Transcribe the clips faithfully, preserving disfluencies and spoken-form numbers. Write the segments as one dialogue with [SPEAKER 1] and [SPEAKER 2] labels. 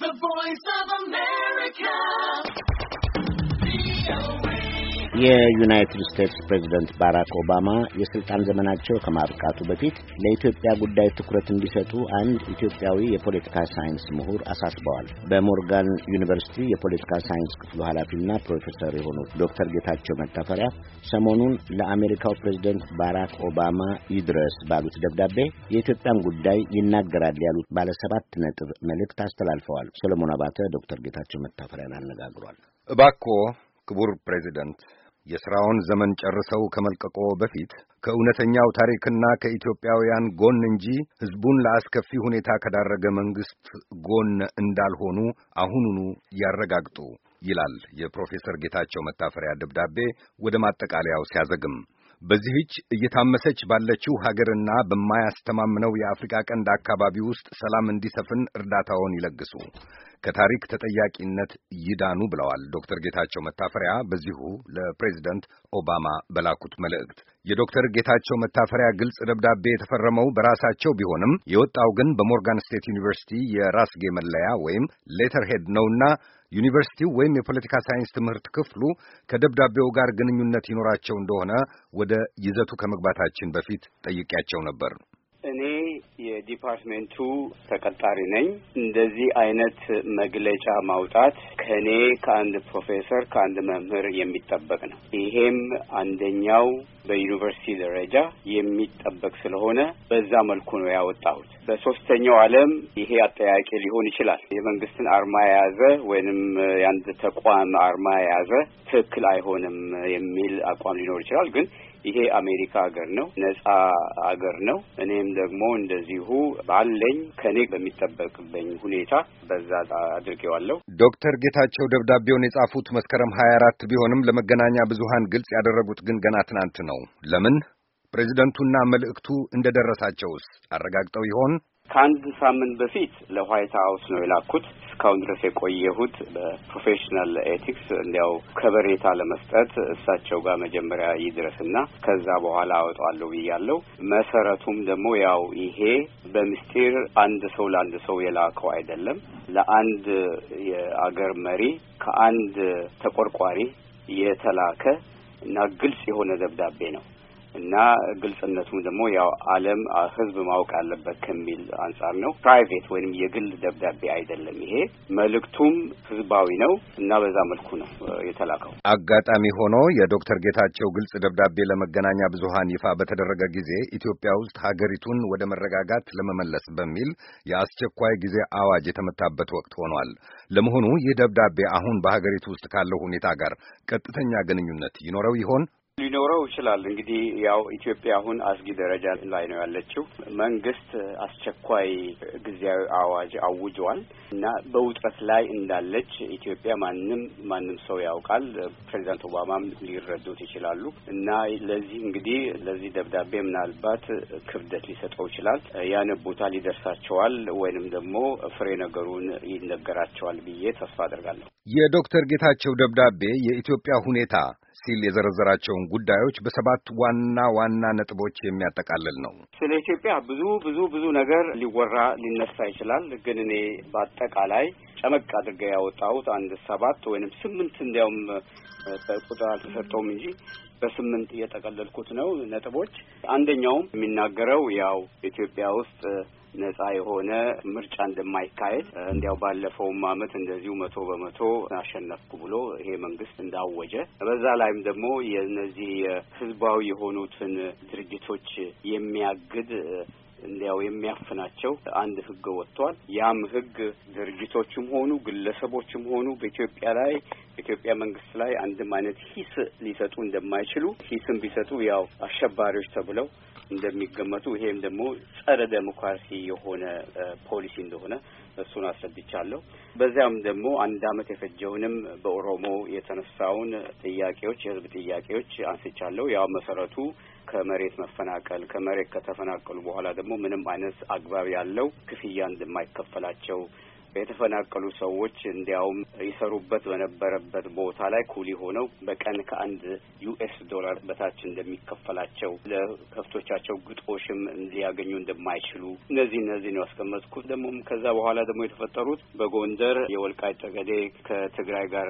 [SPEAKER 1] The Voice of America.
[SPEAKER 2] የዩናይትድ ስቴትስ ፕሬዝዳንት ባራክ ኦባማ የስልጣን ዘመናቸው ከማብቃቱ በፊት ለኢትዮጵያ ጉዳይ ትኩረት እንዲሰጡ አንድ ኢትዮጵያዊ የፖለቲካ ሳይንስ ምሁር አሳስበዋል። በሞርጋን ዩኒቨርሲቲ የፖለቲካ ሳይንስ ክፍሉ ኃላፊና ፕሮፌሰር የሆኑት ዶክተር ጌታቸው መታፈሪያ ሰሞኑን ለአሜሪካው ፕሬዝዳንት ባራክ ኦባማ ይድረስ ባሉት ደብዳቤ የኢትዮጵያን ጉዳይ ይናገራል ያሉት ባለ ሰባት ነጥብ መልእክት አስተላልፈዋል። ሰለሞን አባተ ዶክተር ጌታቸው መታፈሪያን አነጋግሯል።
[SPEAKER 3] እባክዎ ክቡር ፕሬዝዳንት የሥራውን ዘመን ጨርሰው ከመልቀቆ በፊት ከእውነተኛው ታሪክና ከኢትዮጵያውያን ጎን እንጂ ሕዝቡን ለአስከፊ ሁኔታ ከዳረገ መንግሥት ጎን እንዳልሆኑ አሁኑኑ ያረጋግጡ ይላል የፕሮፌሰር ጌታቸው መታፈሪያ ደብዳቤ ወደ ማጠቃለያው ሲያዘግም። በዚህች እየታመሰች ባለችው ሀገርና በማያስተማምነው የአፍሪካ ቀንድ አካባቢ ውስጥ ሰላም እንዲሰፍን እርዳታውን ይለግሱ፣ ከታሪክ ተጠያቂነት ይዳኑ ብለዋል ዶክተር ጌታቸው መታፈሪያ በዚሁ ለፕሬዝዳንት ኦባማ በላኩት መልእክት። የዶክተር ጌታቸው መታፈሪያ ግልጽ ደብዳቤ የተፈረመው በራሳቸው ቢሆንም የወጣው ግን በሞርጋን ስቴት ዩኒቨርሲቲ የራስጌ መለያ ወይም ሌተር ሄድ ነውና ዩኒቨርሲቲው ወይም የፖለቲካ ሳይንስ ትምህርት ክፍሉ ከደብዳቤው ጋር ግንኙነት ይኖራቸው እንደሆነ ወደ ይዘቱ ከመግባታችን በፊት ጠይቄያቸው ነበር።
[SPEAKER 4] እኔ የዲፓርትሜንቱ ተቀጣሪ ነኝ። እንደዚህ አይነት መግለጫ ማውጣት ከኔ ከአንድ ፕሮፌሰር ከአንድ መምህር የሚጠበቅ ነው። ይሄም አንደኛው በዩኒቨርሲቲ ደረጃ የሚጠበቅ ስለሆነ በዛ መልኩ ነው ያወጣሁት። በሶስተኛው ዓለም ይሄ አጠያቂ ሊሆን ይችላል። የመንግስትን አርማ የያዘ ወይንም የአንድ ተቋም አርማ የያዘ ትክክል አይሆንም የሚል አቋም ሊኖር ይችላል። ግን ይሄ አሜሪካ ሀገር ነው፣ ነጻ ሀገር ነው። እኔም ደግሞ እንደዚሁ ባለኝ ከኔ በሚጠበቅብኝ ሁኔታ በዛ አድርጌዋለሁ።
[SPEAKER 3] ዶክተር ጌታቸው ደብዳቤውን የጻፉት መስከረም ሀያ አራት ቢሆንም ለመገናኛ ብዙሃን ግልጽ ያደረጉት ግን ገና ትናንት ነው። ለምን? ፕሬዝደንቱና መልእክቱ እንደደረሳቸውስ አረጋግጠው ይሆን?
[SPEAKER 4] ከአንድ ሳምንት በፊት ለዋይት ሀውስ ነው የላኩት። እስካሁን ድረስ የቆየሁት በፕሮፌሽናል ኤቲክስ እንዲያው ከበሬታ ለመስጠት እሳቸው ጋር መጀመሪያ ይድረስና ከዛ በኋላ አወጣዋለሁ ብያለሁ። መሰረቱም ደግሞ ያው ይሄ በምስጢር አንድ ሰው ለአንድ ሰው የላከው አይደለም። ለአንድ የአገር መሪ ከአንድ ተቆርቋሪ የተላከ እና ግልጽ የሆነ ደብዳቤ ነው እና ግልጽነቱም ደግሞ ያው ዓለም ሕዝብ ማወቅ አለበት ከሚል አንጻር ነው። ፕራይቬት ወይንም የግል ደብዳቤ አይደለም። ይሄ መልእክቱም ሕዝባዊ ነው እና በዛ መልኩ ነው የተላከው።
[SPEAKER 3] አጋጣሚ ሆኖ የዶክተር ጌታቸው ግልጽ ደብዳቤ ለመገናኛ ብዙሃን ይፋ በተደረገ ጊዜ ኢትዮጵያ ውስጥ ሀገሪቱን ወደ መረጋጋት ለመመለስ በሚል የአስቸኳይ ጊዜ አዋጅ የተመታበት ወቅት ሆኗል። ለመሆኑ ይህ ደብዳቤ አሁን በሀገሪቱ ውስጥ ካለው ሁኔታ ጋር ቀጥተኛ ግንኙነት ይኖረው ይሆን?
[SPEAKER 4] ሊኖረው ይችላል። እንግዲህ ያው ኢትዮጵያ አሁን አስጊ ደረጃ ላይ ነው ያለችው። መንግስት አስቸኳይ ጊዜያዊ አዋጅ አውጇል እና በውጥረት ላይ እንዳለች ኢትዮጵያ ማንም ማንም ሰው ያውቃል። ፕሬዚዳንት ኦባማም ሊረዱት ይችላሉ እና ለዚህ እንግዲህ ለዚህ ደብዳቤ ምናልባት ክብደት ሊሰጠው ይችላል። ያነቡታል፣ ይደርሳቸዋል፣ ወይንም ደግሞ ፍሬ ነገሩን ይነገራቸዋል ብዬ ተስፋ አደርጋለሁ።
[SPEAKER 3] የዶክተር ጌታቸው ደብዳቤ የኢትዮጵያ ሁኔታ ሲል የዘረዘራቸውን ጉዳዮች በሰባት ዋና ዋና ነጥቦች የሚያጠቃልል ነው።
[SPEAKER 4] ስለ ኢትዮጵያ ብዙ ብዙ ብዙ ነገር ሊወራ ሊነሳ ይችላል። ግን እኔ በአጠቃላይ ጨመቅ አድርጌ ያወጣሁት አንድ ሰባት ወይንም ስምንት እንዲያውም ቁጥር አልተሰጠውም እንጂ በስምንት እየጠቀለልኩት ነው ነጥቦች። አንደኛውም የሚናገረው ያው ኢትዮጵያ ውስጥ ነጻ የሆነ ምርጫ እንደማይካሄድ እንዲያው ባለፈውም ዓመት እንደዚሁ መቶ በመቶ አሸነፍኩ ብሎ ይሄ መንግስት እንዳወጀ፣ በዛ ላይም ደግሞ የነዚህ ህዝባዊ የሆኑትን ድርጅቶች የሚያግድ እንዲያው የሚያፍናቸው አንድ ህግ ወጥቷል። ያም ህግ ድርጅቶችም ሆኑ ግለሰቦችም ሆኑ በኢትዮጵያ ላይ በኢትዮጵያ መንግስት ላይ አንድም አይነት ሂስ ሊሰጡ እንደማይችሉ፣ ሂስም ቢሰጡ ያው አሸባሪዎች ተብለው እንደሚገመቱ፣ ይሄም ደግሞ ጸረ ዴሞክራሲ የሆነ ፖሊሲ እንደሆነ እሱን አስረድቻለሁ። በዚያም ደግሞ አንድ አመት የፈጀውንም በኦሮሞ የተነሳውን ጥያቄዎች የህዝብ ጥያቄዎች አንስቻለሁ። ያው መሰረቱ ከመሬት መፈናቀል፣ ከመሬት ከተፈናቀሉ በኋላ ደግሞ ምንም አይነት አግባብ ያለው ክፍያ እንደማይከፈላቸው የተፈናቀሉ ሰዎች እንዲያውም ይሰሩበት በነበረበት ቦታ ላይ ኩሊ ሆነው በቀን ከአንድ ዩኤስ ዶላር በታች እንደሚከፈላቸው ለከፍቶቻቸው ግጦሽም እንዲያገኙ እንደማይችሉ እነዚህ እነዚህ ነው ያስቀመጥኩት። ደግሞ ከዛ በኋላ ደግሞ የተፈጠሩት በጎንደር የወልቃይት ጠገዴ ከትግራይ ጋር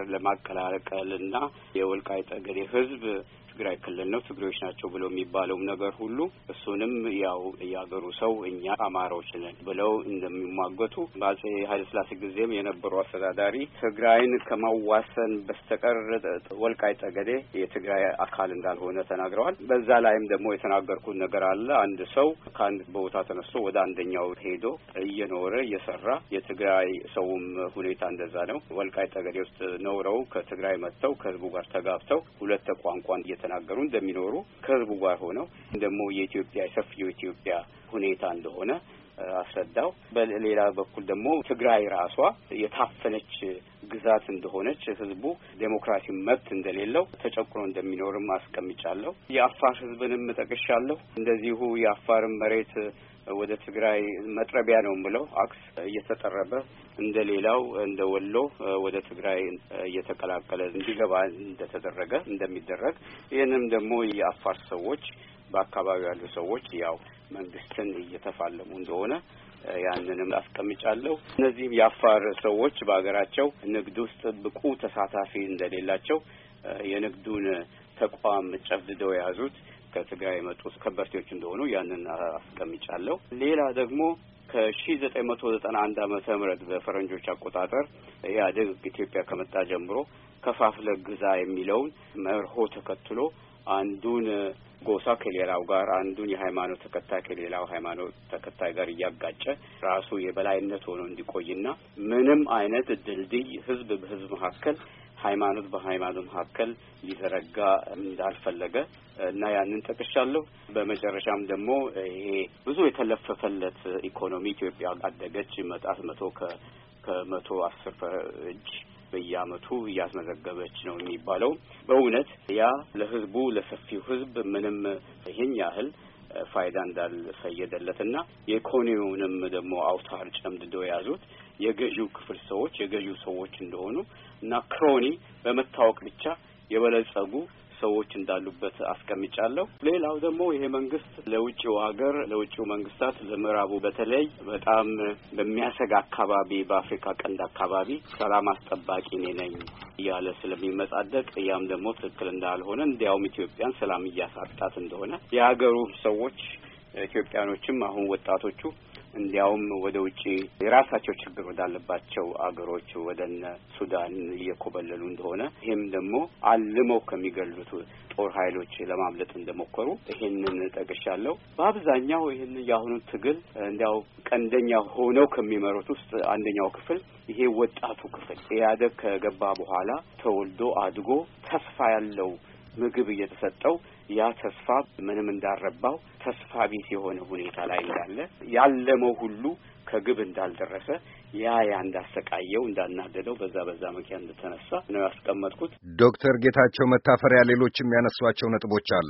[SPEAKER 4] ለማቀላቀልና የወልቃይት ጠገዴ ህዝብ ትግራይ ክልል ነው ትግሬዎች ናቸው ብለው የሚባለው ነገር ሁሉ እሱንም ያው ያገሩ ሰው እኛ አማራዎች ነን ብለው እንደሚሟገቱ በአፄ ኃይለ ሥላሴ ጊዜም የነበሩ አስተዳዳሪ ትግራይን ከማዋሰን በስተቀር ወልቃይት ጠገዴ የትግራይ አካል እንዳልሆነ ተናግረዋል። በዛ ላይም ደግሞ የተናገርኩት ነገር አለ። አንድ ሰው ከአንድ ቦታ ተነስቶ ወደ አንደኛው ሄዶ እየኖረ እየሰራ የትግራይ ሰውም ሁኔታ እንደዛ ነው። ወልቃይት ጠገዴ ውስጥ ኖረው ከትግራይ መጥተው ከህዝቡ ጋር ተጋብተው ሁለት ቋንቋን ተናገሩ እንደሚኖሩ ከህዝቡ ጋር ሆነው ደግሞ የኢትዮጵያ የሰፊው ኢትዮጵያ ሁኔታ እንደሆነ አስረዳው። በሌላ በኩል ደግሞ ትግራይ ራሷ የታፈነች ግዛት እንደሆነች ህዝቡ ዴሞክራሲ መብት እንደሌለው ተጨቁኖ እንደሚኖርም አስቀምጫለሁ። የአፋር ህዝብንም ጠቅሻለሁ። እንደዚሁ የአፋር መሬት ወደ ትግራይ መጥረቢያ ነው ብለው አክስ እየተጠረበ እንደሌላው እንደ ወሎ ወደ ትግራይ እየተቀላቀለ እንዲገባ እንደተደረገ እንደሚደረግ ይህንም ደግሞ የአፋር ሰዎች በአካባቢው ያሉ ሰዎች ያው መንግስትን እየተፋለሙ እንደሆነ ያንንም አስቀምጫለሁ። እነዚህ የአፋር ሰዎች በአገራቸው ንግድ ውስጥ ብቁ ተሳታፊ እንደሌላቸው የንግዱን ተቋም ጨፍድደው የያዙት ከትግራይ የመጡት ከበርቴዎች እንደሆኑ ያንን አስቀምጫለሁ። ሌላ ደግሞ ከሺህ ዘጠኝ መቶ ዘጠና አንድ ዓመተ ምህረት በፈረንጆች አቆጣጠር ኢህአዴግ ኢትዮጵያ ከመጣ ጀምሮ ከፋፍለ ግዛ የሚለውን መርሆ ተከትሎ አንዱን ጎሳ ከሌላው ጋር አንዱን የሃይማኖት ተከታይ ከሌላው ሃይማኖት ተከታይ ጋር እያጋጨ ራሱ የበላይነት ሆኖ እንዲቆይና ምንም አይነት ድልድይ ህዝብ በህዝብ መካከል ሃይማኖት በሃይማኖት መካከል ሊዘረጋ እንዳልፈለገ እና ያንን ጠቅሻለሁ። በመጨረሻም ደግሞ ይሄ ብዙ የተለፈፈለት ኢኮኖሚ ኢትዮጵያ አደገች መጣት መቶ ከመቶ አስር እጅ በየአመቱ እያስመዘገበች ነው የሚባለው በእውነት ያ ለህዝቡ ለሰፊው ህዝብ ምንም ይሄን ያህል ፋይዳ እንዳልፈየደለትና የኢኮኖሚውንም ደግሞ አውታር ጨምድደው ያዙት የገዢው ክፍል ሰዎች የገዢው ሰዎች እንደሆኑ እና ክሮኒ በመታወቅ ብቻ የበለጸጉ ሰዎች እንዳሉበት አስቀምጫለሁ። ሌላው ደግሞ ይሄ መንግስት ለውጭው ሀገር ለውጭው መንግስታት ለምዕራቡ በተለይ በጣም በሚያሰጋ አካባቢ በአፍሪካ ቀንድ አካባቢ ሰላም አስጠባቂ ነኝ እያለ ስለሚመጻደቅ ያም ደግሞ ትክክል እንዳልሆነ እንዲያውም ኢትዮጵያን ሰላም እያሳጣት እንደሆነ የሀገሩ ሰዎች ኢትዮጵያኖችም አሁን ወጣቶቹ እንዲያውም ወደ ውጪ የራሳቸው ችግር ወዳለባቸው አገሮች ወደነ ሱዳን እየኮበለሉ እንደሆነ ይሄም ደግሞ አልመው ከሚገሉት ጦር ኃይሎች ለማምለጥ እንደሞከሩ ይሄንን ጠቅሻለሁ። በአብዛኛው ይሄን ያሁኑ ትግል እንዲያው ቀንደኛ ሆነው ከሚመሩት ውስጥ አንደኛው ክፍል ይሄ ወጣቱ ክፍል ኢህአዴግ ከገባ በኋላ ተወልዶ አድጎ ተስፋ ያለው ምግብ እየተሰጠው ያ ተስፋ ምንም እንዳረባው ተስፋ ቢስ የሆነ ሁኔታ ላይ እንዳለ ያለመው ሁሉ ከግብ እንዳልደረሰ ያ ያ እንዳሰቃየው እንዳናደደው በዛ በዛ ምክንያት እንደተነሳ ነው ያስቀመጥኩት።
[SPEAKER 3] ዶክተር ጌታቸው መታፈሪያ ሌሎችም ያነሷቸው ነጥቦች አሉ።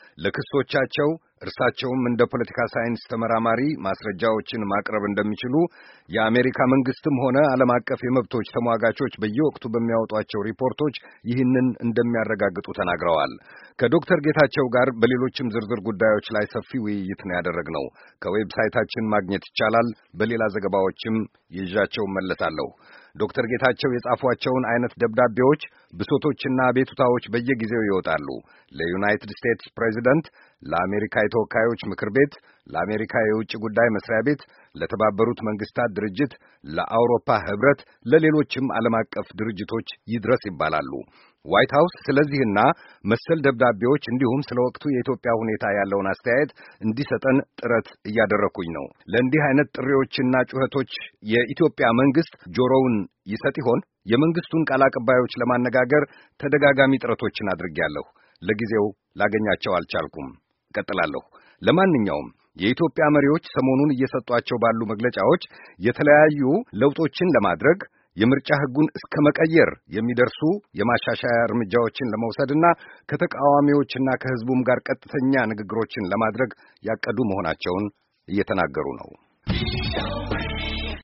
[SPEAKER 3] ለክሶቻቸው እርሳቸውም እንደ ፖለቲካ ሳይንስ ተመራማሪ ማስረጃዎችን ማቅረብ እንደሚችሉ የአሜሪካ መንግስትም ሆነ ዓለም አቀፍ የመብቶች ተሟጋቾች በየወቅቱ በሚያወጧቸው ሪፖርቶች ይህንን እንደሚያረጋግጡ ተናግረዋል። ከዶክተር ጌታቸው ጋር በሌሎችም ዝርዝር ጉዳዮች ላይ ሰፊ ውይይት ነው ያደረግነው። ከዌብሳይታችን ማግኘት ይቻላል። በሌላ ዘገባዎችም ይዣቸው መለሳለሁ። ዶክተር ጌታቸው የጻፏቸውን አይነት ደብዳቤዎች፣ ብሶቶችና ቤቱታዎች በየጊዜው ይወጣሉ። ለዩናይትድ ስቴትስ ፕሬዚደንት፣ ለአሜሪካ የተወካዮች ምክር ቤት፣ ለአሜሪካ የውጭ ጉዳይ መስሪያ ቤት፣ ለተባበሩት መንግስታት ድርጅት፣ ለአውሮፓ ህብረት፣ ለሌሎችም ዓለም አቀፍ ድርጅቶች ይድረስ ይባላሉ። ዋይት ሃውስ ስለዚህና መሰል ደብዳቤዎች እንዲሁም ስለ ወቅቱ የኢትዮጵያ ሁኔታ ያለውን አስተያየት እንዲሰጠን ጥረት እያደረኩኝ ነው። ለእንዲህ አይነት ጥሪዎችና ጩኸቶች የኢትዮጵያ መንግስት ጆሮውን ይሰጥ ይሆን? የመንግስቱን ቃል አቀባዮች ለማነጋገር ተደጋጋሚ ጥረቶችን አድርጌያለሁ። ለጊዜው ላገኛቸው አልቻልኩም። እቀጥላለሁ። ለማንኛውም የኢትዮጵያ መሪዎች ሰሞኑን እየሰጧቸው ባሉ መግለጫዎች የተለያዩ ለውጦችን ለማድረግ የምርጫ ህጉን እስከ መቀየር የሚደርሱ የማሻሻያ እርምጃዎችን ለመውሰድና ከተቃዋሚዎችና ከህዝቡም ጋር ቀጥተኛ ንግግሮችን ለማድረግ ያቀዱ መሆናቸውን እየተናገሩ ነው።